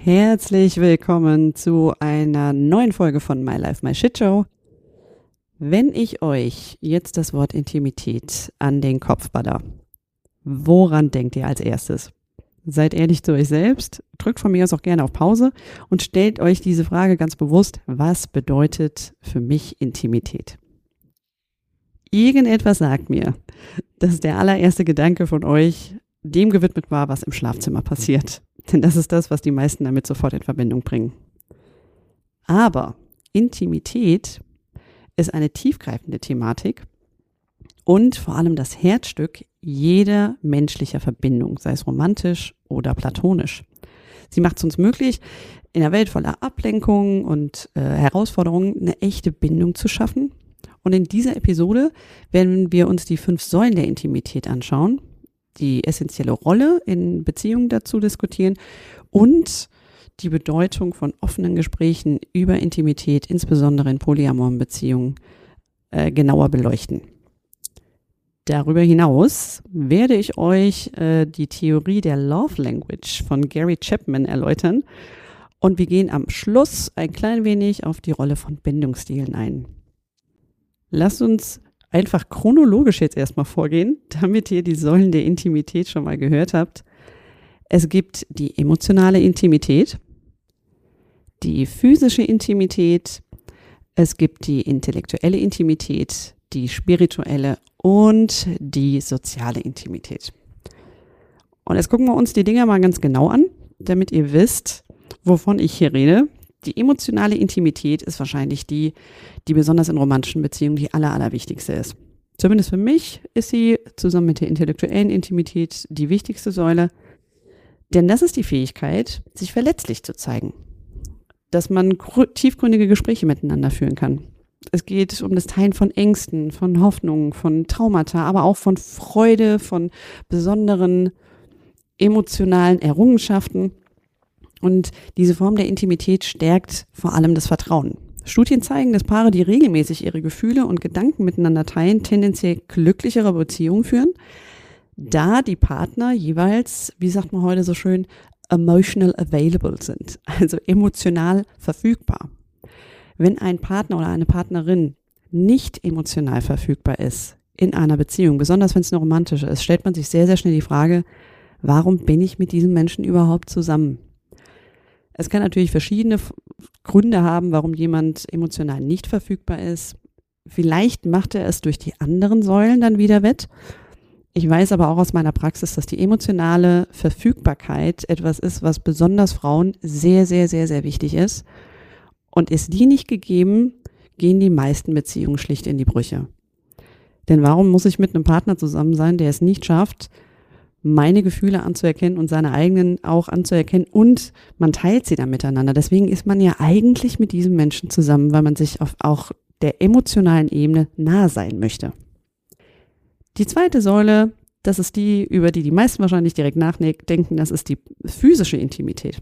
Herzlich willkommen zu einer neuen Folge von My Life, My Shit Show. Wenn ich euch jetzt das Wort Intimität an den Kopf baller, woran denkt ihr als erstes? Seid ehrlich zu euch selbst, drückt von mir aus auch gerne auf Pause und stellt euch diese Frage ganz bewusst: Was bedeutet für mich Intimität? Irgendetwas sagt mir, dass der allererste Gedanke von euch dem gewidmet war, was im Schlafzimmer passiert. Denn das ist das, was die meisten damit sofort in Verbindung bringen. Aber Intimität ist eine tiefgreifende Thematik und vor allem das Herzstück jeder menschlicher Verbindung, sei es romantisch oder platonisch. Sie macht es uns möglich, in einer Welt voller Ablenkungen und Herausforderungen eine echte Bindung zu schaffen. Und in dieser Episode werden wir uns die 5 Säulen der Intimität anschauen, die essentielle Rolle in Beziehungen dazu diskutieren und die Bedeutung von offenen Gesprächen über Intimität, insbesondere in polyamoren Beziehungen, genauer beleuchten. Darüber hinaus werde ich euch die Theorie der Love Language von Gary Chapman erläutern und wir gehen am Schluss ein klein wenig auf die Rolle von Bindungsstilen ein. Lasst uns einfach chronologisch jetzt erstmal vorgehen, damit ihr die Säulen der Intimität schon mal gehört habt. Es gibt die emotionale Intimität, die physische Intimität, es gibt die intellektuelle Intimität, die spirituelle und die soziale Intimität. Und jetzt gucken wir uns die Dinger mal ganz genau an, damit ihr wisst, wovon ich hier rede. Die emotionale Intimität ist wahrscheinlich die besonders in romantischen Beziehungen die allerwichtigste ist. Zumindest für mich ist sie zusammen mit der intellektuellen Intimität die wichtigste Säule, denn das ist die Fähigkeit, sich verletzlich zu zeigen, dass man tiefgründige Gespräche miteinander führen kann. Es geht um das Teilen von Ängsten, von Hoffnungen, von Traumata, aber auch von Freude, von besonderen emotionalen Errungenschaften. Und diese Form der Intimität stärkt vor allem das Vertrauen. Studien zeigen, dass Paare, die regelmäßig ihre Gefühle und Gedanken miteinander teilen, tendenziell glücklichere Beziehungen führen, da die Partner jeweils, wie sagt man heute so schön, emotional available sind, also emotional verfügbar. Wenn ein Partner oder eine Partnerin nicht emotional verfügbar ist in einer Beziehung, besonders wenn es eine romantische ist, stellt man sich sehr, sehr schnell die Frage, warum bin ich mit diesem Menschen überhaupt zusammen? Es kann natürlich verschiedene Gründe haben, warum jemand emotional nicht verfügbar ist. Vielleicht macht er es durch die anderen Säulen dann wieder wett. Ich weiß aber auch aus meiner Praxis, dass die emotionale Verfügbarkeit etwas ist, was besonders Frauen sehr, sehr, sehr, sehr wichtig ist. Und ist die nicht gegeben, gehen die meisten Beziehungen schlicht in die Brüche. Denn warum muss ich mit einem Partner zusammen sein, der es nicht schafft, meine Gefühle anzuerkennen und seine eigenen auch anzuerkennen und man teilt sie dann miteinander. Deswegen ist man ja eigentlich mit diesem Menschen zusammen, weil man sich auf auch der emotionalen Ebene nahe sein möchte. Die zweite Säule, das ist die, über die meisten wahrscheinlich direkt nachdenken, das ist die physische Intimität.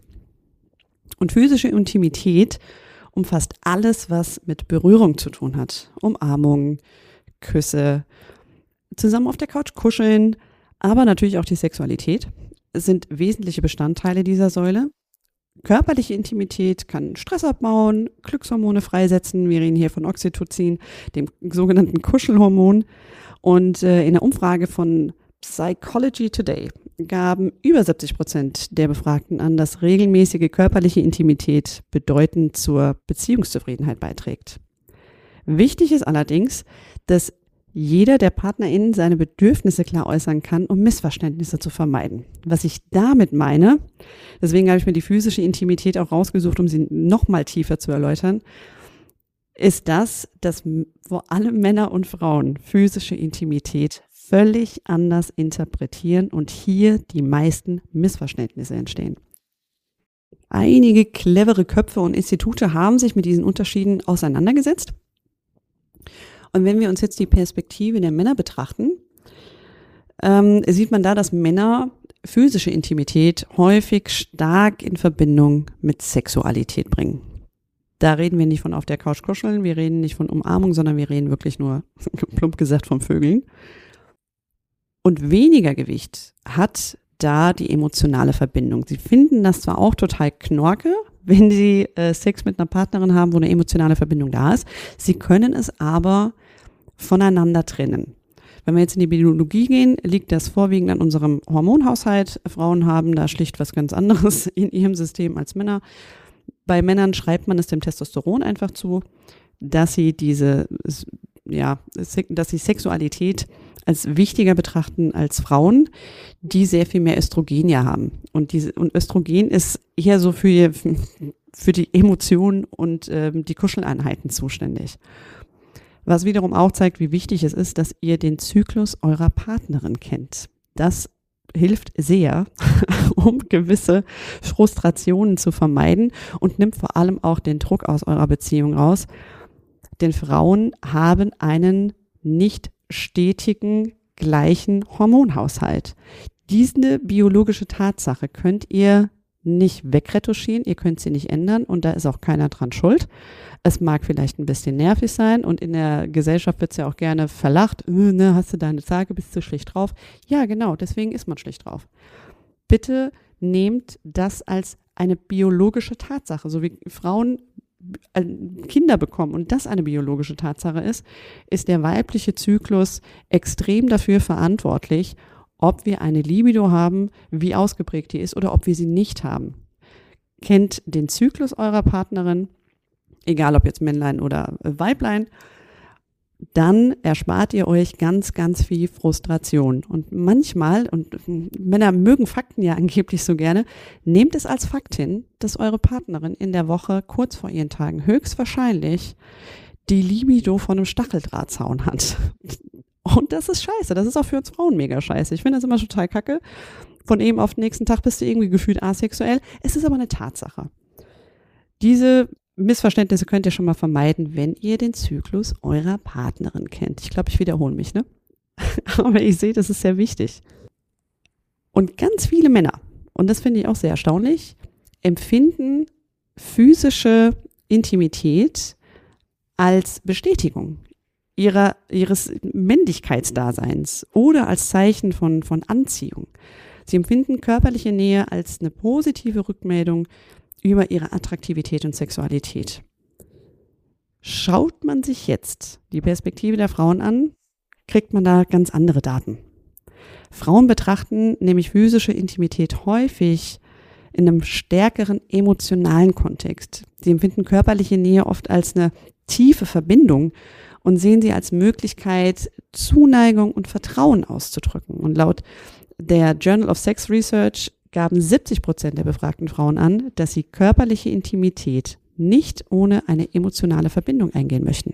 Und physische Intimität umfasst alles, was mit Berührung zu tun hat. Umarmung, Küsse, zusammen auf der Couch kuscheln, aber natürlich auch die Sexualität sind wesentliche Bestandteile dieser Säule. Körperliche Intimität kann Stress abbauen, Glückshormone freisetzen. Wir reden hier von Oxytocin, dem sogenannten Kuschelhormon. Und in der Umfrage von Psychology Today gaben über 70% der Befragten an, dass regelmäßige körperliche Intimität bedeutend zur Beziehungszufriedenheit beiträgt. Wichtig ist allerdings, dass jeder der PartnerInnen seine Bedürfnisse klar äußern kann, um Missverständnisse zu vermeiden. Was ich damit meine, deswegen habe ich mir die physische Intimität auch rausgesucht, um sie noch mal tiefer zu erläutern, ist das, dass vor allem Männer und Frauen physische Intimität völlig anders interpretieren und hier die meisten Missverständnisse entstehen. Einige clevere Köpfe und Institute haben sich mit diesen Unterschieden auseinandergesetzt. Und wenn wir uns jetzt die Perspektive der Männer betrachten, sieht man da, dass Männer physische Intimität häufig stark in Verbindung mit Sexualität bringen. Da reden wir nicht von auf der Couch kuscheln, wir reden nicht von Umarmung, sondern wir reden wirklich nur, plump gesagt, vom Vögeln. Und weniger Gewicht hat da die emotionale Verbindung. Sie finden das zwar auch total knorke, wenn sie Sex mit einer Partnerin haben, wo eine emotionale Verbindung da ist. Sie können es aber voneinander trennen. Wenn wir jetzt in die Biologie gehen, liegt das vorwiegend an unserem Hormonhaushalt. Frauen haben da schlicht was ganz anderes in ihrem System als Männer. Bei Männern schreibt man es dem Testosteron einfach zu, dass sie dass sie Sexualität als wichtiger betrachten als Frauen, die sehr viel mehr Östrogen ja haben. Und Östrogen ist eher so für die Emotionen und die Kuscheleinheiten zuständig. Was wiederum auch zeigt, wie wichtig es ist, dass ihr den Zyklus eurer Partnerin kennt. Das hilft sehr, um gewisse Frustrationen zu vermeiden und nimmt vor allem auch den Druck aus eurer Beziehung raus. Denn Frauen haben einen nicht stetigen, gleichen Hormonhaushalt. Diese biologische Tatsache könnt ihr nicht wegretuschieren, ihr könnt sie nicht ändern und da ist auch keiner dran schuld. Es mag vielleicht ein bisschen nervig sein und in der Gesellschaft wird es ja auch gerne verlacht. Hast du deine Tage, bist du schlecht drauf? Ja, genau, deswegen ist man schlecht drauf. Bitte nehmt das als eine biologische Tatsache, so wie Frauen Kinder bekommen und das eine biologische Tatsache ist der weibliche Zyklus extrem dafür verantwortlich, ob wir eine Libido haben, wie ausgeprägt die ist oder ob wir sie nicht haben. Kennt den Zyklus eurer Partnerin, egal ob jetzt Männlein oder Weiblein, dann erspart ihr euch ganz, ganz viel Frustration. Und manchmal, und Männer mögen Fakten ja angeblich so gerne, nehmt es als Fakt hin, dass eure Partnerin in der Woche kurz vor ihren Tagen höchstwahrscheinlich die Libido von einem Stacheldrahtzaun hat. Und das ist scheiße. Das ist auch für uns Frauen mega scheiße. Ich finde das immer total kacke. Von eben auf den nächsten Tag bist du irgendwie gefühlt asexuell. Es ist aber eine Tatsache. Diese Missverständnisse könnt ihr schon mal vermeiden, wenn ihr den Zyklus eurer Partnerin kennt. Ich glaube, ich wiederhole mich, ne? Aber ich sehe, das ist sehr wichtig. Und ganz viele Männer, und das finde ich auch sehr erstaunlich, empfinden physische Intimität als Bestätigung ihres Männlichkeitsdaseins oder als Zeichen von Anziehung. Sie empfinden körperliche Nähe als eine positive Rückmeldung über ihre Attraktivität und Sexualität. Schaut man sich jetzt die Perspektive der Frauen an, kriegt man da ganz andere Daten. Frauen betrachten nämlich physische Intimität häufig in einem stärkeren emotionalen Kontext. Sie empfinden körperliche Nähe oft als eine tiefe Verbindung und sehen sie als Möglichkeit, Zuneigung und Vertrauen auszudrücken. Und laut der Journal of Sex Research gaben 70% der befragten Frauen an, dass sie körperliche Intimität nicht ohne eine emotionale Verbindung eingehen möchten.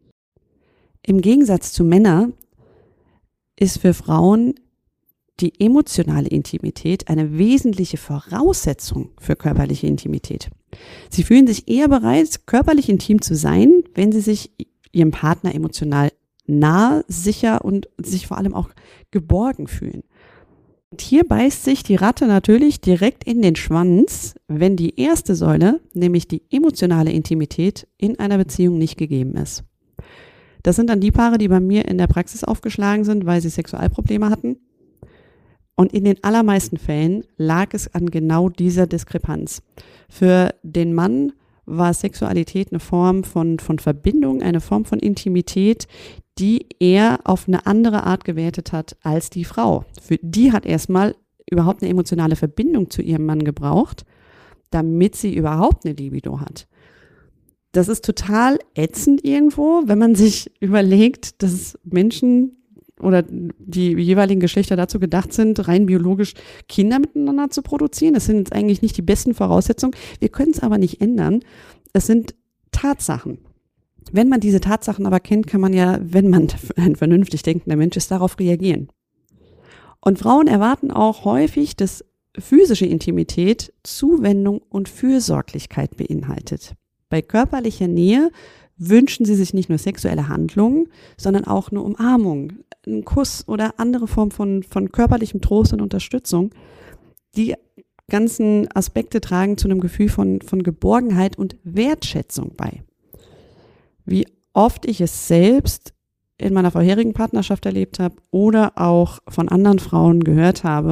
Im Gegensatz zu Männern ist für Frauen die emotionale Intimität eine wesentliche Voraussetzung für körperliche Intimität. Sie fühlen sich eher bereit, körperlich intim zu sein, wenn sie sich ihrem Partner emotional nah, sicher und sich vor allem auch geborgen fühlen. Und hier beißt sich die Ratte natürlich direkt in den Schwanz, wenn die erste Säule, nämlich die emotionale Intimität, in einer Beziehung nicht gegeben ist. Das sind dann die Paare, die bei mir in der Praxis aufgeschlagen sind, weil sie Sexualprobleme hatten. Und in den allermeisten Fällen lag es an genau dieser Diskrepanz. Für den Mann war Sexualität eine Form von Verbindung, eine Form von Intimität, die er auf eine andere Art gewertet hat als die Frau. Für die hat erstmal überhaupt eine emotionale Verbindung zu ihrem Mann gebraucht, damit sie überhaupt eine Libido hat. Das ist total ätzend irgendwo, wenn man sich überlegt, dass Menschen oder die jeweiligen Geschlechter dazu gedacht sind, rein biologisch Kinder miteinander zu produzieren. Das sind jetzt eigentlich nicht die besten Voraussetzungen. Wir können es aber nicht ändern. Es sind Tatsachen. Wenn man diese Tatsachen aber kennt, kann man ja, wenn man ein vernünftig denkender Mensch ist, darauf reagieren. Und Frauen erwarten auch häufig, dass physische Intimität Zuwendung und Fürsorglichkeit beinhaltet. Bei körperlicher Nähe wünschen sie sich nicht nur sexuelle Handlungen, sondern auch eine Umarmung, einen Kuss oder andere Form von körperlichem Trost und Unterstützung. Die ganzen Aspekte tragen zu einem Gefühl von Geborgenheit und Wertschätzung bei. Wie oft ich es selbst in meiner vorherigen Partnerschaft erlebt habe oder auch von anderen Frauen gehört habe,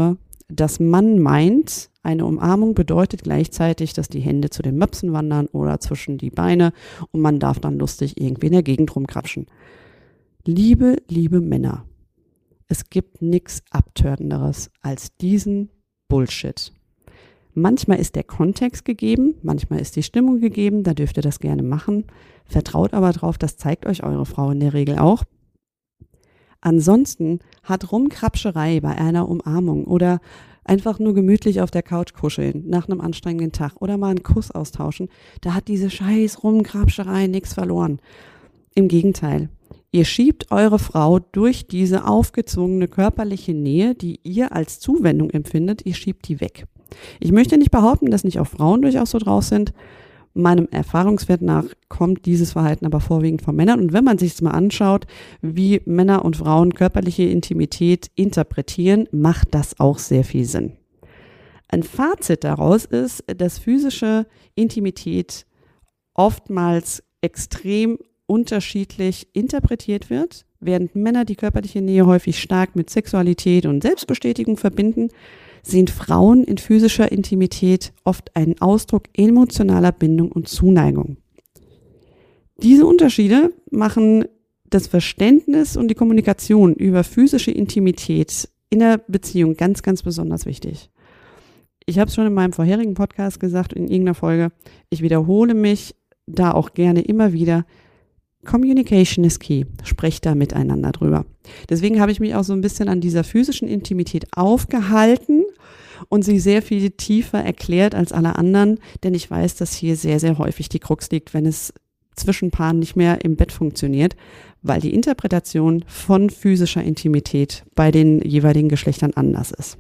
dass man meint, eine Umarmung bedeutet gleichzeitig, dass die Hände zu den Möpsen wandern oder zwischen die Beine und man darf dann lustig irgendwie in der Gegend rumkrapschen. Liebe Männer, es gibt nichts Abtörnenderes als diesen Bullshit. Manchmal ist der Kontext gegeben, manchmal ist die Stimmung gegeben, da dürft ihr das gerne machen. Vertraut aber drauf, das zeigt euch eure Frau in der Regel auch. Ansonsten hat Rumkrapscherei bei einer Umarmung oder einfach nur gemütlich auf der Couch kuscheln nach einem anstrengenden Tag oder mal einen Kuss austauschen, da hat diese scheiß Rumkrapscherei nichts verloren. Im Gegenteil, ihr schiebt eure Frau durch diese aufgezwungene körperliche Nähe, die ihr als Zuwendung empfindet, ihr schiebt die weg. Ich möchte nicht behaupten, dass nicht auch Frauen durchaus so draus sind. Meinem Erfahrungswert nach kommt dieses Verhalten aber vorwiegend von Männern. Und wenn man sich es mal anschaut, wie Männer und Frauen körperliche Intimität interpretieren, macht das auch sehr viel Sinn. Ein Fazit daraus ist, dass physische Intimität oftmals extrem unterschiedlich interpretiert wird, während Männer die körperliche Nähe häufig stark mit Sexualität und Selbstbestätigung verbinden, sehen Frauen in physischer Intimität oft einen Ausdruck emotionaler Bindung und Zuneigung. Diese Unterschiede machen das Verständnis und die Kommunikation über physische Intimität in der Beziehung ganz, ganz besonders wichtig. Ich habe es schon in meinem vorherigen Podcast gesagt, in irgendeiner Folge, ich wiederhole mich da auch gerne immer wieder, Communication is key. Sprecht da miteinander drüber. Deswegen habe ich mich auch so ein bisschen an dieser physischen Intimität aufgehalten und sie sehr viel tiefer erklärt als alle anderen, denn ich weiß, dass hier sehr, sehr häufig die Krux liegt, wenn es zwischen Paaren nicht mehr im Bett funktioniert, weil die Interpretation von physischer Intimität bei den jeweiligen Geschlechtern anders ist.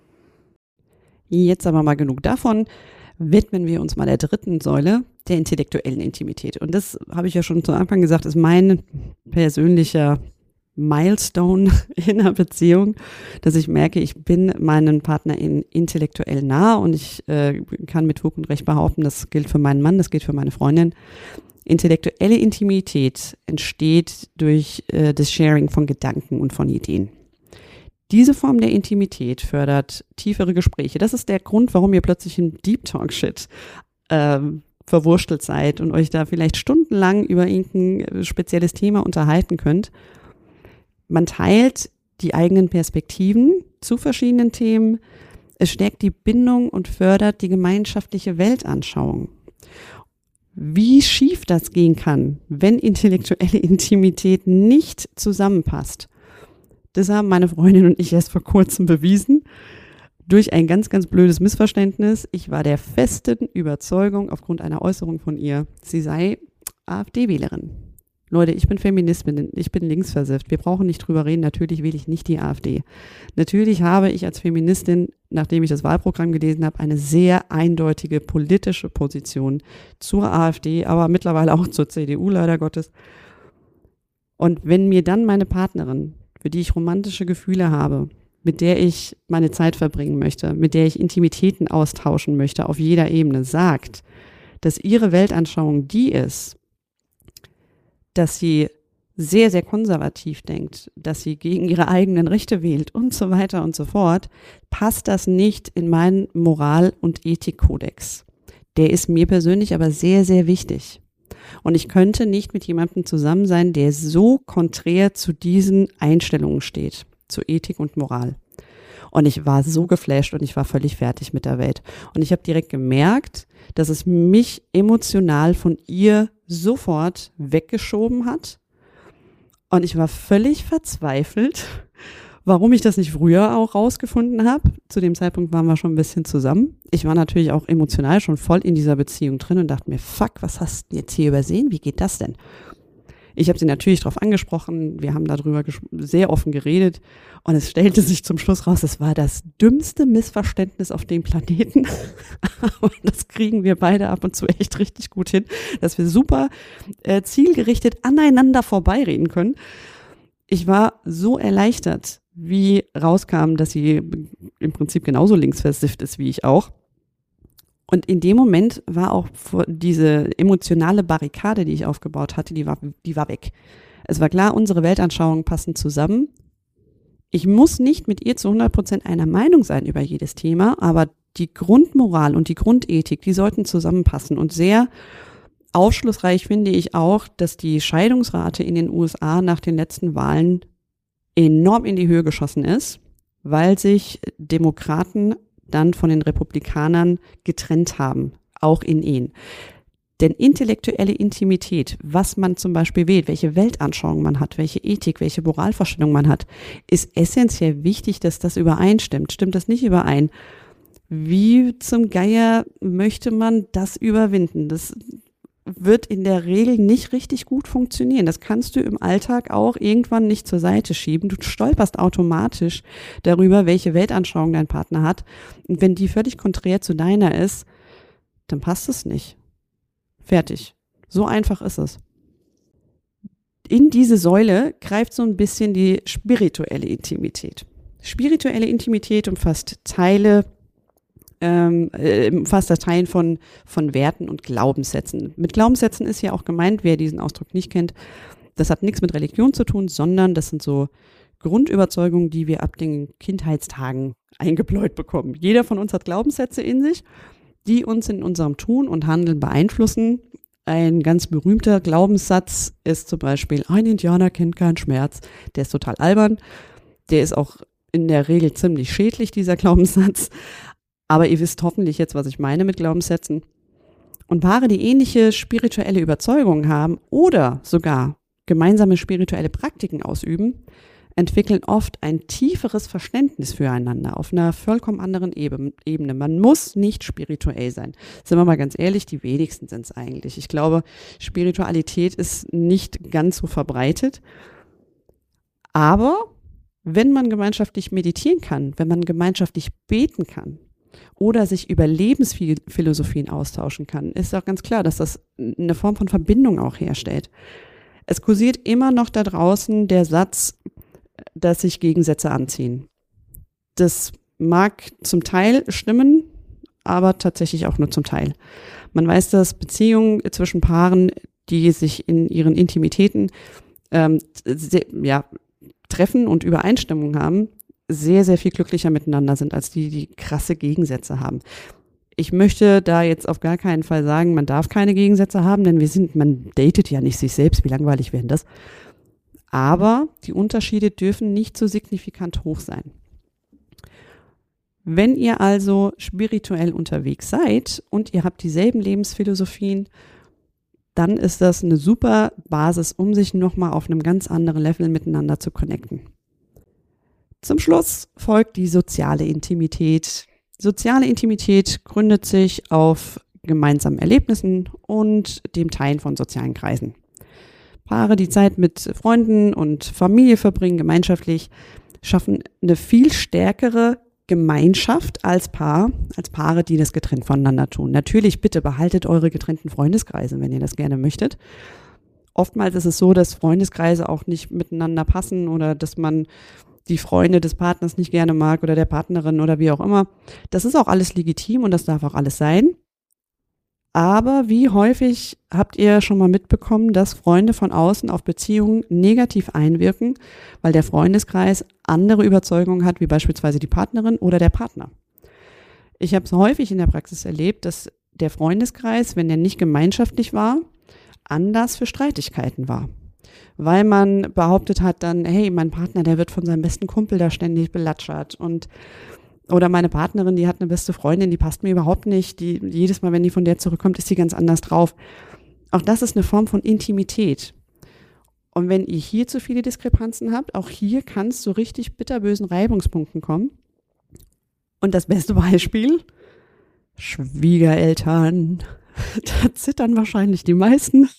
Jetzt aber mal genug davon. Widmen wir uns mal der dritten Säule, der intellektuellen Intimität. Und das habe ich ja schon zu Anfang gesagt, ist mein persönlicher Milestone in einer Beziehung, dass ich merke, ich bin meinen PartnerInnen intellektuell nah und ich kann mit Fug und Recht behaupten, das gilt für meinen Mann, das gilt für meine Freundin. Intellektuelle Intimität entsteht durch das Sharing von Gedanken und von Ideen. Diese Form der Intimität fördert tiefere Gespräche. Das ist der Grund, warum ihr plötzlich im Deep Talk Shit verwurstelt seid und euch da vielleicht stundenlang über irgendein spezielles Thema unterhalten könnt. Man teilt die eigenen Perspektiven zu verschiedenen Themen. Es stärkt die Bindung und fördert die gemeinschaftliche Weltanschauung. Wie schief das gehen kann, wenn intellektuelle Intimität nicht zusammenpasst, das haben meine Freundin und ich erst vor kurzem bewiesen, durch ein ganz, ganz blödes Missverständnis. Ich war der festen Überzeugung aufgrund einer Äußerung von ihr, sie sei AfD-Wählerin. Leute, ich bin Feministin, ich bin linksversifft. Wir brauchen nicht drüber reden, natürlich wähle ich nicht die AfD. Natürlich habe ich als Feministin, nachdem ich das Wahlprogramm gelesen habe, eine sehr eindeutige politische Position zur AfD, aber mittlerweile auch zur CDU, leider Gottes. Und wenn mir dann meine Partnerin, für die ich romantische Gefühle habe, mit der ich meine Zeit verbringen möchte, mit der ich Intimitäten austauschen möchte auf jeder Ebene, sagt, dass ihre Weltanschauung die ist, dass sie sehr, sehr konservativ denkt, dass sie gegen ihre eigenen Rechte wählt und so weiter und so fort, passt das nicht in meinen Moral- und Ethikkodex. Der ist mir persönlich aber sehr, sehr wichtig. Und ich könnte nicht mit jemandem zusammen sein, der so konträr zu diesen Einstellungen steht, zu Ethik und Moral. Und ich war so geflasht und ich war völlig fertig mit der Welt. Und ich habe direkt gemerkt, dass es mich emotional von ihr sofort weggeschoben hat. Und ich war völlig verzweifelt, warum ich das nicht früher auch rausgefunden habe. Zu dem Zeitpunkt waren wir schon ein bisschen zusammen. Ich war natürlich auch emotional schon voll in dieser Beziehung drin und dachte mir, fuck, was hast du jetzt hier übersehen? Wie geht das denn? Ich habe sie natürlich darauf angesprochen, wir haben darüber sehr offen geredet und es stellte sich zum Schluss raus, es war das dümmste Missverständnis auf dem Planeten. Aber das kriegen wir beide ab und zu echt richtig gut hin, dass wir super zielgerichtet aneinander vorbeireden können. Ich war so erleichtert, wie rauskam, dass sie im Prinzip genauso linksversifft ist wie ich auch. Und in dem Moment war auch diese emotionale Barrikade, die ich aufgebaut hatte, die war weg. Es war klar, unsere Weltanschauungen passen zusammen. Ich muss nicht mit ihr zu 100% einer Meinung sein über jedes Thema, aber die Grundmoral und die Grundethik, die sollten zusammenpassen. Und sehr aufschlussreich finde ich auch, dass die Scheidungsrate in den USA nach den letzten Wahlen enorm in die Höhe geschossen ist, weil sich Demokraten dann von den Republikanern getrennt haben, auch in Ehen. Denn intellektuelle Intimität, was man zum Beispiel wählt, welche Weltanschauung man hat, welche Ethik, welche Moralvorstellung man hat, ist essentiell wichtig, dass das übereinstimmt. Stimmt das nicht überein? Wie zum Geier möchte man das überwinden? Das wird in der Regel nicht richtig gut funktionieren. Das kannst du im Alltag auch irgendwann nicht zur Seite schieben. Du stolperst automatisch darüber, welche Weltanschauung dein Partner hat. Und wenn die völlig konträr zu deiner ist, dann passt es nicht. Fertig. So einfach ist es. In diese Säule greift so ein bisschen die spirituelle Intimität. Spirituelle Intimität umfasst das Teilen von Werten und Glaubenssätzen. Mit Glaubenssätzen ist ja auch gemeint, wer diesen Ausdruck nicht kennt, das hat nichts mit Religion zu tun, sondern das sind so Grundüberzeugungen, die wir ab den Kindheitstagen eingebläut bekommen. Jeder von uns hat Glaubenssätze in sich, die uns in unserem Tun und Handeln beeinflussen. Ein ganz berühmter Glaubenssatz ist zum Beispiel, ein Indianer kennt keinen Schmerz. Der ist total albern. Der ist auch in der Regel ziemlich schädlich, dieser Glaubenssatz. Aber ihr wisst hoffentlich jetzt, was ich meine mit Glaubenssätzen. Und Paare, die ähnliche spirituelle Überzeugungen haben oder sogar gemeinsame spirituelle Praktiken ausüben, entwickeln oft ein tieferes Verständnis füreinander auf einer vollkommen anderen Ebene. Man muss nicht spirituell sein. Sind wir mal ganz ehrlich, die wenigsten sind es eigentlich. Ich glaube, Spiritualität ist nicht ganz so verbreitet. Aber wenn man gemeinschaftlich meditieren kann, wenn man gemeinschaftlich beten kann, oder sich über Lebensphilosophien austauschen kann, ist auch ganz klar, dass das eine Form von Verbindung auch herstellt. Es kursiert immer noch da draußen der Satz, dass sich Gegensätze anziehen. Das mag zum Teil stimmen, aber tatsächlich auch nur zum Teil. Man weiß, dass Beziehungen zwischen Paaren, die sich in ihren Intimitäten treffen und Übereinstimmung haben, sehr, sehr viel glücklicher miteinander sind, als die krasse Gegensätze haben. Ich möchte da jetzt auf gar keinen Fall sagen, man darf keine Gegensätze haben, denn man datet ja nicht sich selbst, wie langweilig wäre das? Aber die Unterschiede dürfen nicht so signifikant hoch sein. Wenn ihr also spirituell unterwegs seid und ihr habt dieselben Lebensphilosophien, dann ist das eine super Basis, um sich nochmal auf einem ganz anderen Level miteinander zu connecten. Zum Schluss folgt die soziale Intimität. Soziale Intimität gründet sich auf gemeinsamen Erlebnissen und dem Teilen von sozialen Kreisen. Paare, die Zeit mit Freunden und Familie verbringen, gemeinschaftlich, schaffen eine viel stärkere Gemeinschaft als Paare, die das getrennt voneinander tun. Natürlich, bitte behaltet eure getrennten Freundeskreise, wenn ihr das gerne möchtet. Oftmals ist es so, dass Freundeskreise auch nicht miteinander passen oder dass man die Freunde des Partners nicht gerne mag oder der Partnerin oder wie auch immer. Das ist auch alles legitim und das darf auch alles sein. Aber wie häufig habt ihr schon mal mitbekommen, dass Freunde von außen auf Beziehungen negativ einwirken, weil der Freundeskreis andere Überzeugungen hat, wie beispielsweise die Partnerin oder der Partner? Ich habe es häufig in der Praxis erlebt, dass der Freundeskreis, wenn der nicht gemeinschaftlich war, Anlass für Streitigkeiten war. Weil man behauptet hat dann, hey, mein Partner, der wird von seinem besten Kumpel da ständig belatschert oder meine Partnerin, die hat eine beste Freundin, die passt mir überhaupt nicht, jedes Mal, wenn die von der zurückkommt, ist sie ganz anders drauf. Auch das ist eine Form von Intimität. Und wenn ihr hier zu viele Diskrepanzen habt, auch hier kann es zu richtig bitterbösen Reibungspunkten kommen. Und das beste Beispiel, Schwiegereltern, da zittern wahrscheinlich die meisten.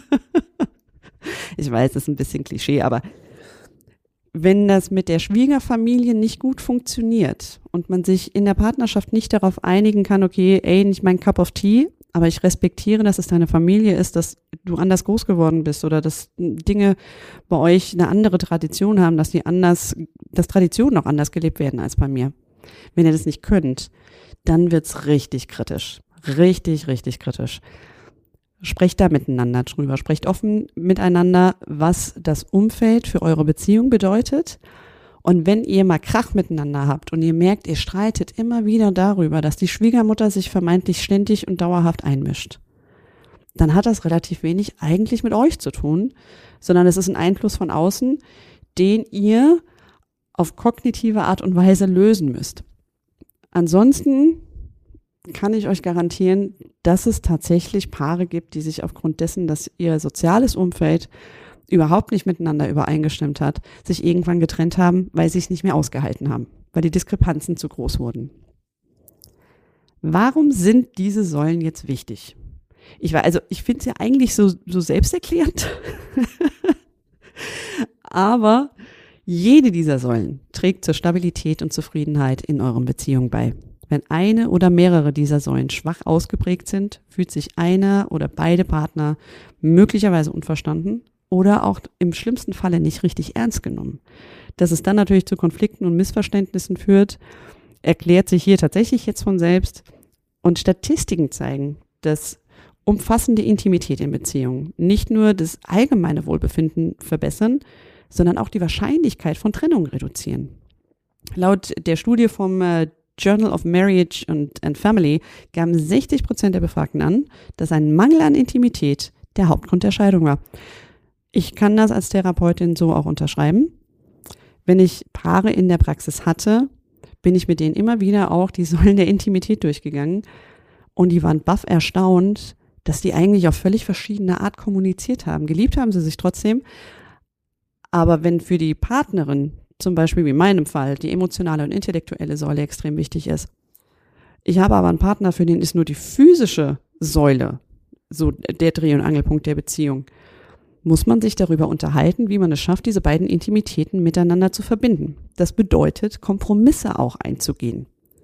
Ich weiß, das ist ein bisschen Klischee, aber wenn das mit der Schwiegerfamilie nicht gut funktioniert und man sich in der Partnerschaft nicht darauf einigen kann, okay, ey, nicht mein Cup of Tea, aber ich respektiere, dass es deine Familie ist, dass du anders groß geworden bist oder dass Dinge bei euch eine andere Tradition haben, dass Traditionen auch anders gelebt werden als bei mir. Wenn ihr das nicht könnt, dann wird's richtig kritisch. Richtig, richtig kritisch. Sprecht da miteinander drüber. Sprecht offen miteinander, was das Umfeld für eure Beziehung bedeutet Und wenn ihr mal Krach miteinander habt und ihr merkt, ihr streitet immer wieder darüber, dass die Schwiegermutter sich vermeintlich ständig und dauerhaft einmischt, dann hat das relativ wenig eigentlich mit euch zu tun, sondern es ist ein Einfluss von außen, den ihr auf kognitive Art und Weise lösen müsst. Ansonsten kann ich euch garantieren, dass es tatsächlich Paare gibt, die sich aufgrund dessen, dass ihr soziales Umfeld überhaupt nicht miteinander übereingestimmt hat, sich irgendwann getrennt haben, weil sie es nicht mehr ausgehalten haben, weil die Diskrepanzen zu groß wurden. Warum sind diese Säulen jetzt wichtig? Ich finde es ja eigentlich so selbsterklärend, aber jede dieser Säulen trägt zur Stabilität und Zufriedenheit in euren Beziehungen bei. Wenn eine oder mehrere dieser Säulen schwach ausgeprägt sind, fühlt sich einer oder beide Partner möglicherweise unverstanden oder auch im schlimmsten Falle nicht richtig ernst genommen. Dass es dann natürlich zu Konflikten und Missverständnissen führt, erklärt sich hier tatsächlich jetzt von selbst. Und Statistiken zeigen, dass umfassende Intimität in Beziehungen nicht nur das allgemeine Wohlbefinden verbessern, sondern auch die Wahrscheinlichkeit von Trennung reduzieren. Laut der Studie vom Journal of Marriage and Family gaben 60% der Befragten an, dass ein Mangel an Intimität der Hauptgrund der Scheidung war. Ich kann das als Therapeutin so auch unterschreiben. Wenn ich Paare in der Praxis hatte, bin ich mit denen immer wieder auch die Säulen der Intimität durchgegangen und die waren baff erstaunt, dass die eigentlich auf völlig verschiedene Art kommuniziert haben. Geliebt haben sie sich trotzdem, aber wenn für die Partnerin, zum Beispiel wie in meinem Fall, die emotionale und intellektuelle Säule extrem wichtig ist, ich habe aber einen Partner, für den ist nur die physische Säule so der Dreh- und Angelpunkt der Beziehung, muss man sich darüber unterhalten, wie man es schafft, diese beiden Intimitäten miteinander zu verbinden. Das bedeutet, Kompromisse auch einzugehen.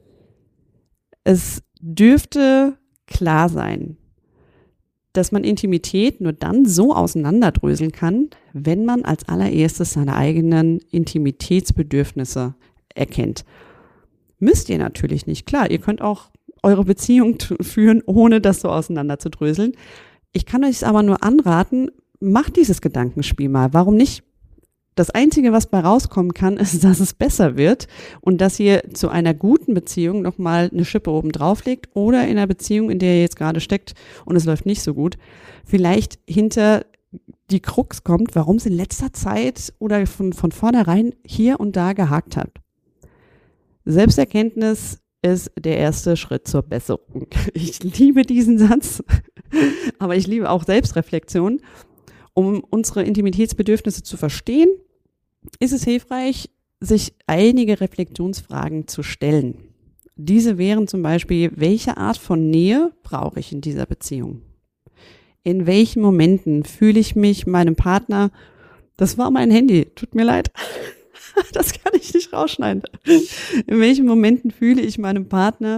Es dürfte klar sein, dass man Intimität nur dann so auseinanderdröseln kann, wenn man als allererstes seine eigenen Intimitätsbedürfnisse erkennt. Müsst ihr natürlich nicht. Klar, ihr könnt auch eure Beziehung führen, ohne das so auseinanderzudröseln. Ich kann euch es aber nur anraten, macht dieses Gedankenspiel mal. Warum nicht? Das Einzige, was bei rauskommen kann, ist, dass es besser wird und dass ihr zu einer guten Beziehung nochmal eine Schippe oben drauf legt oder in einer Beziehung, in der ihr jetzt gerade steckt und es läuft nicht so gut, vielleicht hinter die Krux kommt, warum es in letzter Zeit oder von vornherein hier und da gehakt hat. Selbsterkenntnis ist der erste Schritt zur Besserung. Ich liebe diesen Satz, aber ich liebe auch Selbstreflexion. Um unsere Intimitätsbedürfnisse zu verstehen, ist es hilfreich, sich einige Reflexionsfragen zu stellen. Diese wären zum Beispiel, welche Art von Nähe brauche ich in dieser Beziehung? In welchen Momenten fühle ich mich meinem Partner, das war mein Handy, tut mir leid, das kann ich nicht rausschneiden. In welchen Momenten fühle ich mich meinem Partner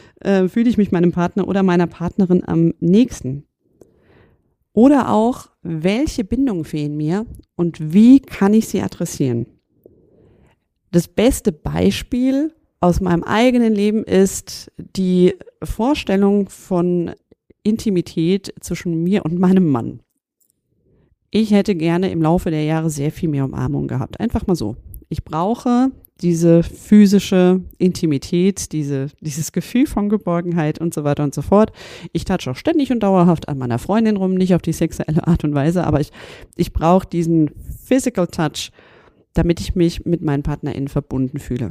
oder meiner Partnerin am nächsten? Oder auch, welche Bindungen fehlen mir und wie kann ich sie adressieren? Das beste Beispiel aus meinem eigenen Leben ist die Vorstellung von Intimität zwischen mir und meinem Mann. Ich hätte gerne im Laufe der Jahre sehr viel mehr Umarmung gehabt. Einfach mal so. Ich brauche diese physische Intimität, dieses Gefühl von Geborgenheit und so weiter und so fort. Ich touche auch ständig und dauerhaft an meiner Freundin rum, nicht auf die sexuelle Art und Weise, aber ich brauche diesen Physical Touch, damit ich mich mit meinen PartnerInnen verbunden fühle.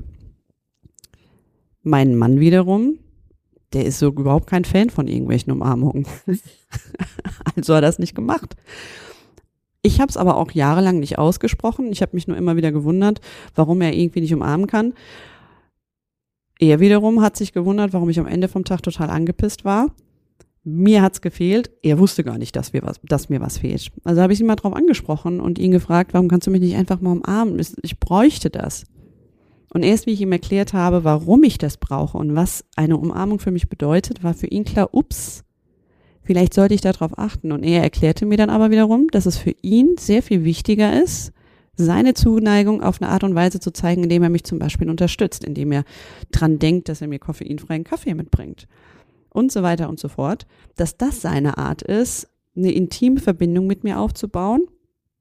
Mein Mann wiederum, der ist so überhaupt kein Fan von irgendwelchen Umarmungen. Also hat er das nicht gemacht. Ich habe es aber auch jahrelang nicht ausgesprochen. Ich habe mich nur immer wieder gewundert, warum er irgendwie nicht umarmen kann. Er wiederum hat sich gewundert, warum ich am Ende vom Tag total angepisst war. Mir hat's gefehlt. Er wusste gar nicht, dass mir was fehlt. Also habe ich ihn mal drauf angesprochen und ihn gefragt, warum kannst du mich nicht einfach mal umarmen? Ich bräuchte das. Und erst wie ich ihm erklärt habe, warum ich das brauche und was eine Umarmung für mich bedeutet, war für ihn klar, ups, vielleicht sollte ich darauf achten. Und er erklärte mir dann aber wiederum, dass es für ihn sehr viel wichtiger ist, seine Zuneigung auf eine Art und Weise zu zeigen, indem er mich zum Beispiel unterstützt, indem er dran denkt, dass er mir koffeinfreien Kaffee mitbringt und so weiter und so fort, dass das seine Art ist, eine intime Verbindung mit mir aufzubauen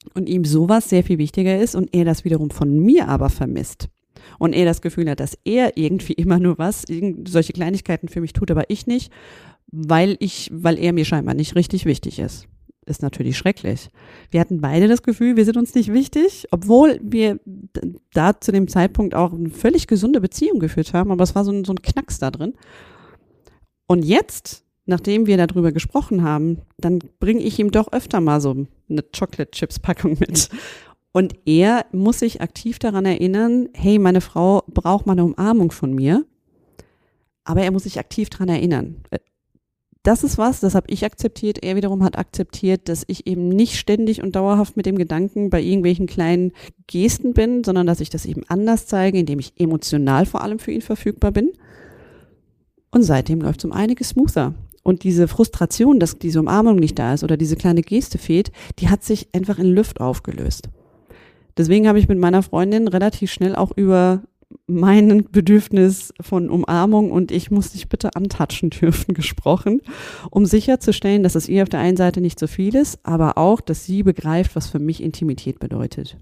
und ihm sowas sehr viel wichtiger ist und er das wiederum von mir aber vermisst und er das Gefühl hat, dass er irgendwie immer nur solche Kleinigkeiten für mich tut, aber ich nicht, weil er mir scheinbar nicht richtig wichtig ist natürlich schrecklich. Wir hatten beide das Gefühl, wir sind uns nicht wichtig, obwohl wir da zu dem Zeitpunkt auch eine völlig gesunde Beziehung geführt haben, aber es war so ein Knacks da drin. Und jetzt, nachdem wir darüber gesprochen haben, dann bringe ich ihm doch öfter mal so eine Chocolate-Chips-Packung mit. Und er muss sich aktiv daran erinnern, hey, meine Frau braucht mal eine Umarmung von mir, aber er muss sich aktiv daran erinnern. Das ist das habe ich akzeptiert. Er wiederum hat akzeptiert, dass ich eben nicht ständig und dauerhaft mit dem Gedanken bei irgendwelchen kleinen Gesten bin, sondern dass ich das eben anders zeige, indem ich emotional vor allem für ihn verfügbar bin. Und seitdem läuft es um einiges smoother. Und diese Frustration, dass diese Umarmung nicht da ist oder diese kleine Geste fehlt, die hat sich einfach in Luft aufgelöst. Deswegen habe ich mit meiner Freundin relativ schnell auch über mein Bedürfnis von Umarmung und ich muss dich bitte antatschen dürfen gesprochen, um sicherzustellen, dass es ihr auf der einen Seite nicht so viel ist, aber auch, dass sie begreift, was für mich Intimität bedeutet.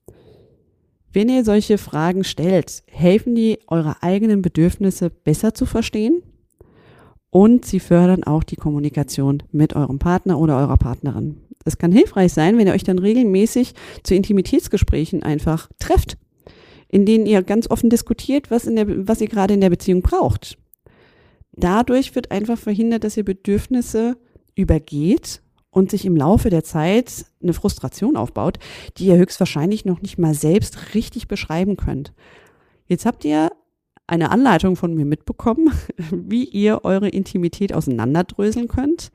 Wenn ihr solche Fragen stellt, helfen die, eure eigenen Bedürfnisse besser zu verstehen und sie fördern auch die Kommunikation mit eurem Partner oder eurer Partnerin. Es kann hilfreich sein, wenn ihr euch dann regelmäßig zu Intimitätsgesprächen einfach trefft, in denen ihr ganz offen diskutiert, was ihr gerade in der Beziehung braucht. Dadurch wird einfach verhindert, dass ihr Bedürfnisse übergeht und sich im Laufe der Zeit eine Frustration aufbaut, die ihr höchstwahrscheinlich noch nicht mal selbst richtig beschreiben könnt. Jetzt habt ihr eine Anleitung von mir mitbekommen, wie ihr eure Intimität auseinanderdröseln könnt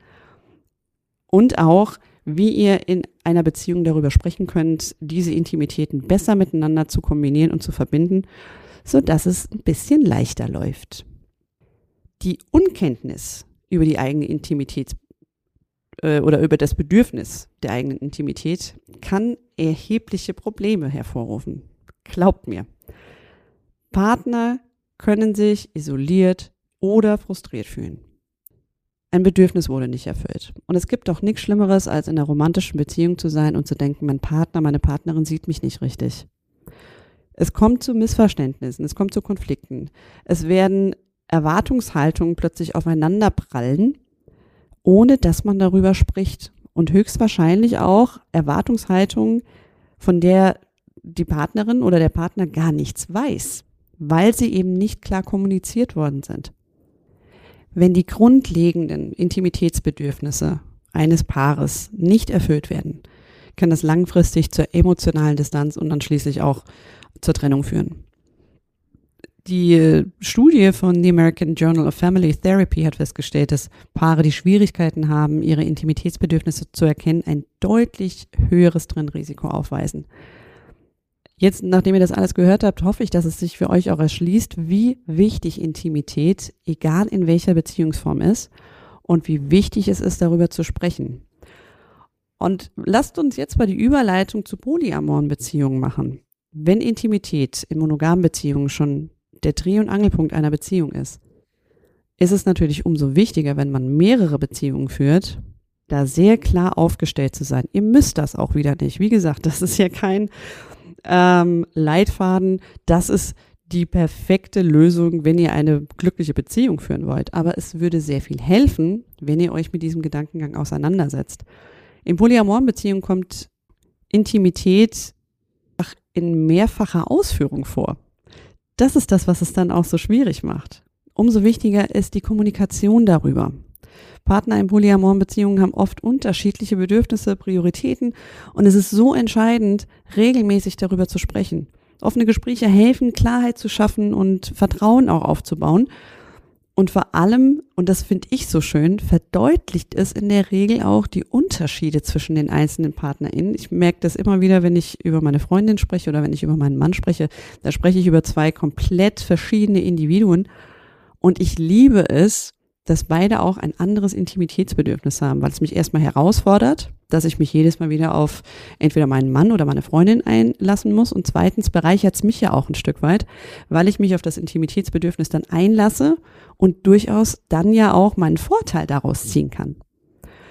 und auch, wie ihr in einer Beziehung darüber sprechen könnt, diese Intimitäten besser miteinander zu kombinieren und zu verbinden, sodass es ein bisschen leichter läuft. Die Unkenntnis über die eigene Intimität oder über das Bedürfnis der eigenen Intimität kann erhebliche Probleme hervorrufen. Glaubt mir. Partner können sich isoliert oder frustriert fühlen. Ein Bedürfnis wurde nicht erfüllt. Und es gibt doch nichts Schlimmeres, als in einer romantischen Beziehung zu sein und zu denken, mein Partner, meine Partnerin sieht mich nicht richtig. Es kommt zu Missverständnissen, es kommt zu Konflikten. Es werden Erwartungshaltungen plötzlich aufeinander prallen, ohne dass man darüber spricht. Und höchstwahrscheinlich auch Erwartungshaltungen, von der die Partnerin oder der Partner gar nichts weiß, weil sie eben nicht klar kommuniziert worden sind. Wenn die grundlegenden Intimitätsbedürfnisse eines Paares nicht erfüllt werden, kann das langfristig zur emotionalen Distanz und dann schließlich auch zur Trennung führen. Die Studie von The American Journal of Family Therapy hat festgestellt, dass Paare, die Schwierigkeiten haben, ihre Intimitätsbedürfnisse zu erkennen, ein deutlich höheres Trennrisiko aufweisen. Jetzt, nachdem ihr das alles gehört habt, hoffe ich, dass es sich für euch auch erschließt, wie wichtig Intimität, egal in welcher Beziehungsform ist und wie wichtig es ist, darüber zu sprechen. Und lasst uns jetzt mal die Überleitung zu polyamoren Beziehungen machen. Wenn Intimität in monogamen Beziehungen schon der Dreh- und Angelpunkt einer Beziehung ist es natürlich umso wichtiger, wenn man mehrere Beziehungen führt, da sehr klar aufgestellt zu sein. Ihr müsst das auch wieder nicht. Wie gesagt, das ist ja kein Leitfaden, das ist die perfekte Lösung, wenn ihr eine glückliche Beziehung führen wollt. Aber es würde sehr viel helfen, wenn ihr euch mit diesem Gedankengang auseinandersetzt. In polyamoren Beziehungen kommt Intimität in mehrfacher Ausführung vor. Das ist das, was es dann auch so schwierig macht. Umso wichtiger ist die Kommunikation darüber. Partner in polyamoren Beziehungen haben oft unterschiedliche Bedürfnisse, Prioritäten und es ist so entscheidend, regelmäßig darüber zu sprechen. Offene Gespräche helfen, Klarheit zu schaffen und Vertrauen auch aufzubauen. Und vor allem, und das finde ich so schön, verdeutlicht es in der Regel auch die Unterschiede zwischen den einzelnen PartnerInnen. Ich merke das immer wieder, wenn ich über meine Freundin spreche oder wenn ich über meinen Mann spreche. Da spreche ich über zwei komplett verschiedene Individuen. Und ich liebe es, dass beide auch ein anderes Intimitätsbedürfnis haben, weil es mich erstmal herausfordert, dass ich mich jedes Mal wieder auf entweder meinen Mann oder meine Freundin einlassen muss und zweitens bereichert es mich ja auch ein Stück weit, weil ich mich auf das Intimitätsbedürfnis dann einlasse und durchaus dann ja auch meinen Vorteil daraus ziehen kann.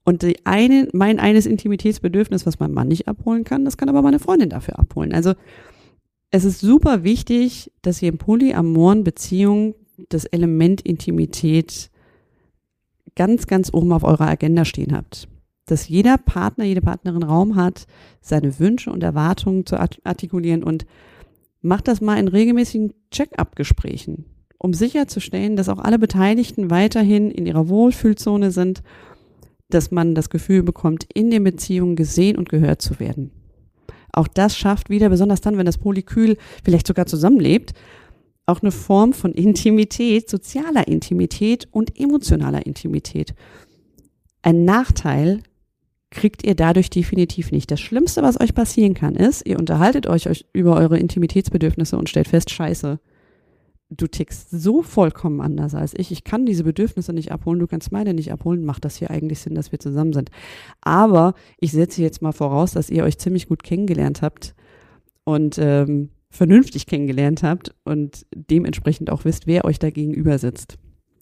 Und mein eines Intimitätsbedürfnis, was mein Mann nicht abholen kann, das kann aber meine Freundin dafür abholen. Also es ist super wichtig, dass ihr in polyamoren Beziehungen das Element Intimität ganz, ganz oben auf eurer Agenda stehen habt. Dass jeder Partner, jede Partnerin Raum hat, seine Wünsche und Erwartungen zu artikulieren, und macht das mal in regelmäßigen Check-up-Gesprächen, um sicherzustellen, dass auch alle Beteiligten weiterhin in ihrer Wohlfühlzone sind, dass man das Gefühl bekommt, in den Beziehungen gesehen und gehört zu werden. Auch das schafft wieder, besonders dann, wenn das Polykül vielleicht sogar zusammenlebt, auch eine Form von Intimität, sozialer Intimität und emotionaler Intimität. Ein Nachteil kriegt ihr dadurch definitiv nicht. Das Schlimmste, was euch passieren kann, ist, ihr unterhaltet euch über eure Intimitätsbedürfnisse und stellt fest, scheiße, du tickst so vollkommen anders als ich. Ich kann diese Bedürfnisse nicht abholen, du kannst meine nicht abholen. Macht das hier eigentlich Sinn, dass wir zusammen sind? Aber ich setze jetzt mal voraus, dass ihr euch ziemlich gut kennengelernt habt und vernünftig kennengelernt habt und dementsprechend auch wisst, wer euch da gegenüber sitzt.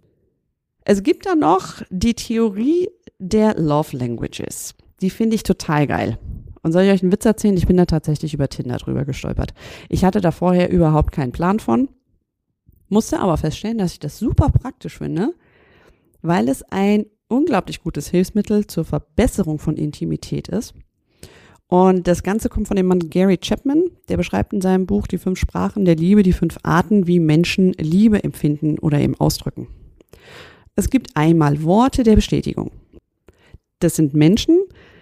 Es gibt da noch die Theorie der Love Languages. Die finde ich total geil. Und soll ich euch einen Witz erzählen? Ich bin da tatsächlich über Tinder drüber gestolpert. Ich hatte da vorher überhaupt keinen Plan von, musste aber feststellen, dass ich das super praktisch finde, weil es ein unglaublich gutes Hilfsmittel zur Verbesserung von Intimität ist. Und das Ganze kommt von dem Mann Gary Chapman, der beschreibt in seinem Buch Die 5 Sprachen der Liebe, die 5 Arten, wie Menschen Liebe empfinden oder eben ausdrücken. Es gibt einmal Worte der Bestätigung. Das sind Menschen,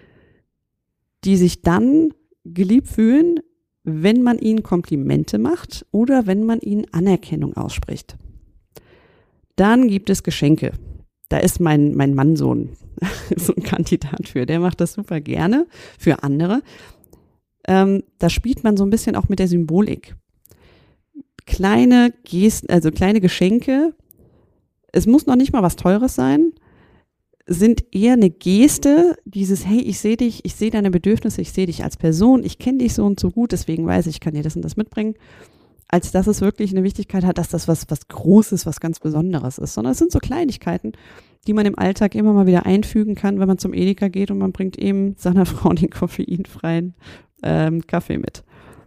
die sich dann geliebt fühlen, wenn man ihnen Komplimente macht oder wenn man ihnen Anerkennung ausspricht. Dann gibt es Geschenke. Da ist mein Mann so ein Kandidat für. Der macht das super gerne für andere. Da spielt man so ein bisschen auch mit der Symbolik. Kleine Gesten, also kleine Geschenke, es muss noch nicht mal was Teures sein, sind eher eine Geste, dieses, hey, ich sehe dich, ich sehe deine Bedürfnisse, ich sehe dich als Person, ich kenne dich so und so gut, deswegen weiß ich, ich kann dir das und das mitbringen, als dass es wirklich eine Wichtigkeit hat, dass das was Großes, was ganz Besonderes ist, sondern es sind so Kleinigkeiten, die man im Alltag immer mal wieder einfügen kann, wenn man zum Edeka geht und man bringt eben seiner Frau den koffeinfreien Kaffee mit.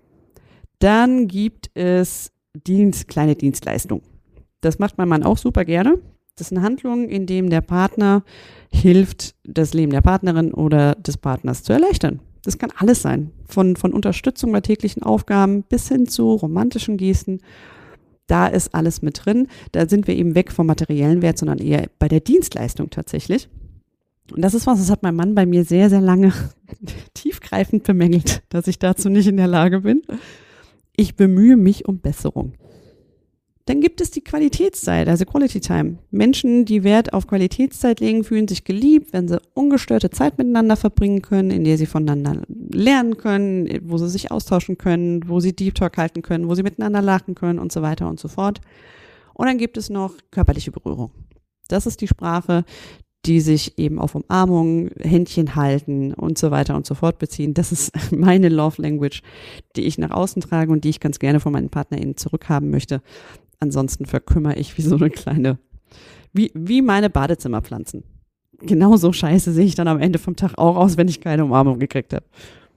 Dann gibt es kleine Dienstleistungen. Das macht mein Mann auch super gerne. Das sind Handlungen, in denen der Partner hilft, das Leben der Partnerin oder des Partners zu erleichtern. Das kann alles sein. Von Unterstützung bei täglichen Aufgaben bis hin zu romantischen Gesten. Da ist alles mit drin. Da sind wir eben weg vom materiellen Wert, sondern eher bei der Dienstleistung tatsächlich. Und das ist was, das hat mein Mann bei mir sehr, sehr lange tiefgreifend bemängelt, dass ich dazu nicht in der Lage bin. Ich bemühe mich um Besserung. Dann gibt es die Qualitätszeit, also Quality Time. Menschen, die Wert auf Qualitätszeit legen, fühlen sich geliebt, wenn sie ungestörte Zeit miteinander verbringen können, in der sie voneinander lernen können, wo sie sich austauschen können, wo sie Deep Talk halten können, wo sie miteinander lachen können und so weiter und so fort. Und dann gibt es noch körperliche Berührung. Das ist die Sprache, die sich eben auf Umarmung, Händchen halten und so weiter und so fort beziehen. Das ist meine Love Language, die ich nach außen trage und die ich ganz gerne von meinen PartnerInnen zurückhaben möchte. Ansonsten verkümmere ich wie so eine kleine, wie meine Badezimmerpflanzen. Genauso scheiße sehe ich dann am Ende vom Tag auch aus, wenn ich keine Umarmung gekriegt habe.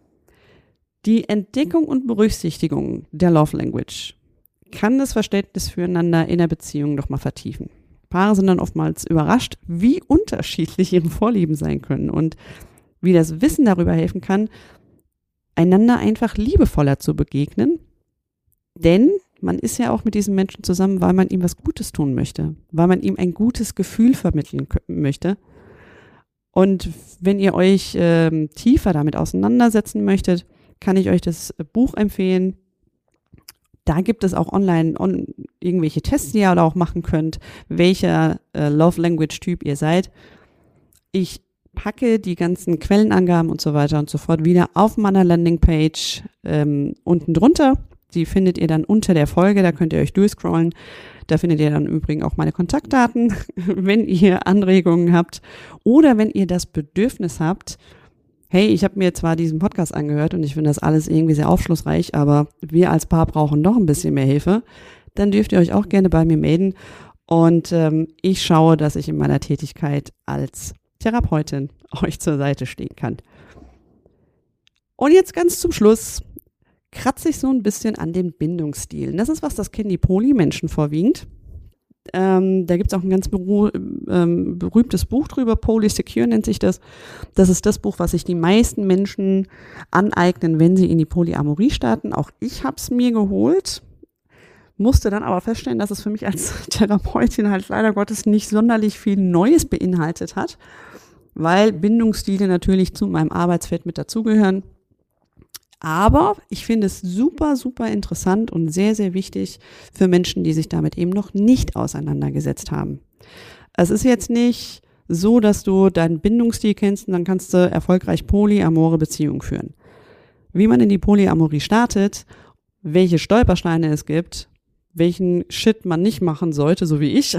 Die Entdeckung und Berücksichtigung der Love Language kann das Verständnis füreinander in der Beziehung noch mal vertiefen. Paare sind dann oftmals überrascht, wie unterschiedlich ihre Vorlieben sein können und wie das Wissen darüber helfen kann, einander einfach liebevoller zu begegnen. Denn man ist ja auch mit diesem Menschen zusammen, weil man ihm was Gutes tun möchte, weil man ihm ein gutes Gefühl vermitteln möchte. Und wenn ihr euch tiefer damit auseinandersetzen möchtet, kann ich euch das Buch empfehlen. Da gibt es auch online irgendwelche Tests, die ihr auch machen könnt, welcher Love Language Typ ihr seid. Ich packe die ganzen Quellenangaben und so weiter und so fort wieder auf meiner Landingpage unten drunter. Die findet ihr dann unter der Folge, da könnt ihr euch durchscrollen. Da findet ihr dann im Übrigen auch meine Kontaktdaten, wenn ihr Anregungen habt oder wenn ihr das Bedürfnis habt, hey, ich habe mir zwar diesen Podcast angehört und ich finde das alles irgendwie sehr aufschlussreich, aber wir als Paar brauchen noch ein bisschen mehr Hilfe, dann dürft ihr euch auch gerne bei mir melden und ich schaue, dass ich in meiner Tätigkeit als Therapeutin euch zur Seite stehen kann. Und jetzt ganz zum Schluss kratze ich so ein bisschen an den Bindungsstilen. Das ist was, das kennen die Poly-Menschen vorwiegend. Da gibt es auch ein ganz berühmtes Buch drüber, Poly Secure nennt sich das. Das ist das Buch, was sich die meisten Menschen aneignen, wenn sie in die Polyamorie starten. Auch ich habe es mir geholt, musste dann aber feststellen, dass es für mich als Therapeutin halt leider Gottes nicht sonderlich viel Neues beinhaltet hat, weil Bindungsstile natürlich zu meinem Arbeitsfeld mit dazugehören. Aber ich finde es super, super interessant und sehr, sehr wichtig für Menschen, die sich damit eben noch nicht auseinandergesetzt haben. Es ist jetzt nicht so, dass du deinen Bindungsstil kennst und dann kannst du erfolgreich polyamore Beziehungen führen. Wie man in die Polyamorie startet, welche Stolpersteine es gibt, welchen Shit man nicht machen sollte, so wie ich,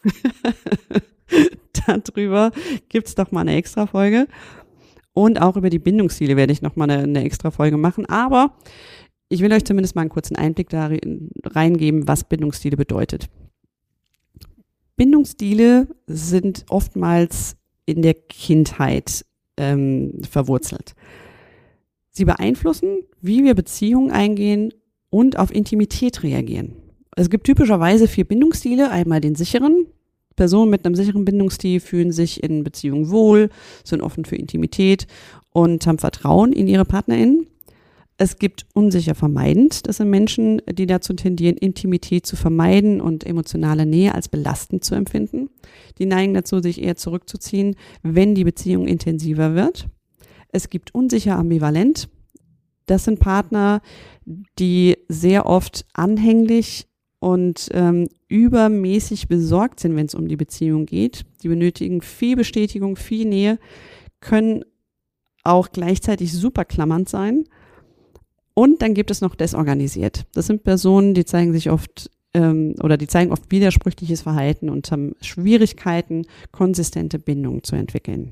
darüber gibt's doch mal eine extra Folge. Und auch über die Bindungsstile werde ich nochmal eine extra Folge machen. Aber ich will euch zumindest mal einen kurzen Einblick da reingeben, was Bindungsstile bedeutet. Bindungsstile sind oftmals in der Kindheit verwurzelt. Sie beeinflussen, wie wir Beziehungen eingehen und auf Intimität reagieren. Es gibt typischerweise 4 Bindungsstile. Einmal den sicheren. Personen mit einem sicheren Bindungsstil fühlen sich in Beziehungen wohl, sind offen für Intimität und haben Vertrauen in ihre PartnerInnen. Es gibt unsicher vermeidend. Das sind Menschen, die dazu tendieren, Intimität zu vermeiden und emotionale Nähe als belastend zu empfinden. Die neigen dazu, sich eher zurückzuziehen, wenn die Beziehung intensiver wird. Es gibt unsicher ambivalent. Das sind Partner, die sehr oft anhänglich und übermäßig besorgt sind, wenn es um die Beziehung geht. Die benötigen viel Bestätigung, viel Nähe, können auch gleichzeitig super klammernd sein. Und dann gibt es noch desorganisiert. Das sind Personen, die zeigen sich oft die zeigen oft widersprüchliches Verhalten und haben Schwierigkeiten, konsistente Bindungen zu entwickeln.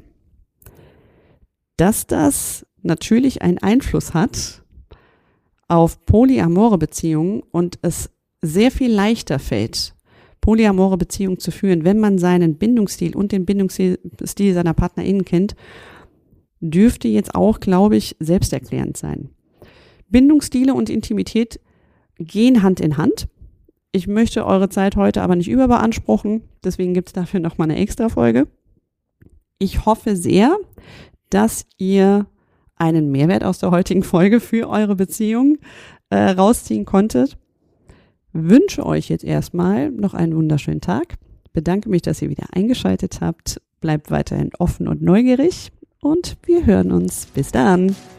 Dass das natürlich einen Einfluss hat auf polyamore Beziehungen und es sehr viel leichter fällt, polyamore Beziehungen zu führen, wenn man seinen Bindungsstil und den Bindungsstil seiner PartnerInnen kennt, dürfte jetzt auch, glaube ich, selbsterklärend sein. Bindungsstile und Intimität gehen Hand in Hand. Ich möchte eure Zeit heute aber nicht überbeanspruchen, deswegen gibt es dafür nochmal eine extra Folge. Ich hoffe sehr, dass ihr einen Mehrwert aus der heutigen Folge für eure Beziehung rausziehen konntet. Wünsche euch jetzt erstmal noch einen wunderschönen Tag. Bedanke mich, dass ihr wieder eingeschaltet habt. Bleibt weiterhin offen und neugierig und wir hören uns. Bis dann.